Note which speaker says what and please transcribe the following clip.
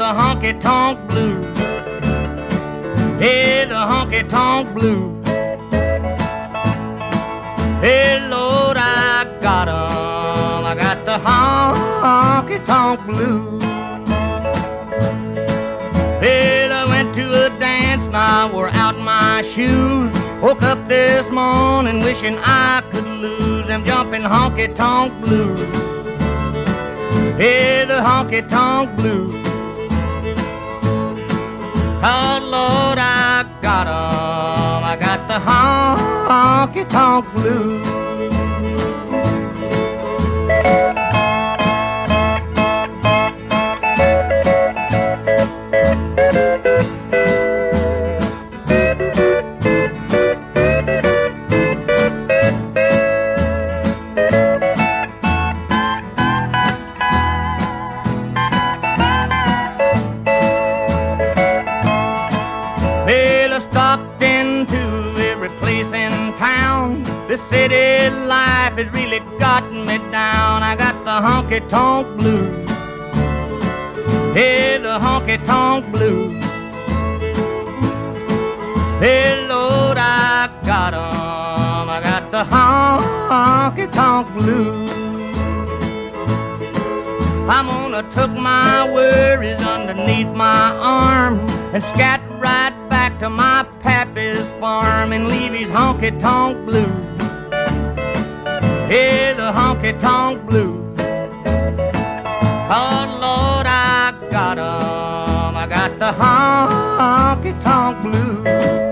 Speaker 1: the honky-tonk blues. Hey, the honky-tonk blues. Hey, Lord, I got 'em. I got the honky-tonk blues. Well, I went to a dance and I wore out my shoes. Woke up this morning wishing I could lose them jumping honky-tonk blues. Hey, the honky-tonk blues. Oh, Lord, I got 'em. I got the honky-tonk blues. Well, I stopped into every place in town. This city life has really gotten me down. I got the honky-tonk blues. Hey, the honky-tonk blues. Hey, Lord, I got 'em. I got the honky-tonk blues. I'm gonna tuck my worries underneath my arm and scat right back to my pappy's farm and leave his honky-tonk blues. Hey, the honky-tonk blues. Oh, Lord, I got 'em. I got the honky-tonk blues.